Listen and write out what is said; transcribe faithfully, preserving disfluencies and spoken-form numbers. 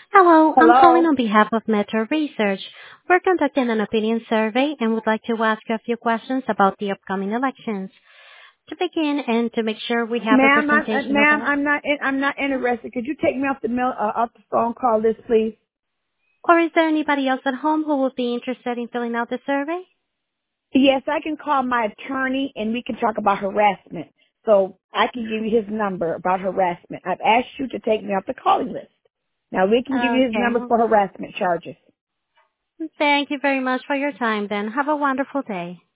Hello, I'm calling Hello? on behalf of Metro Research. We're conducting an opinion survey and would like to ask you a few questions about the upcoming elections. To begin and to make sure we have Ma'am, I, uh, representation of ma'am, all, I'm not, in, I'm not interested. Could you take me off the mail, uh, off the phone call list, please? or is there anybody else at home who would be interested in filling out the survey? Yes, I can call my attorney and we can talk about harassment. So I can give you his number about harassment. I've asked you to take me off the calling list. Now we can give you his Okay. number for harassment charges. Thank you very much for your time then. Have a wonderful day.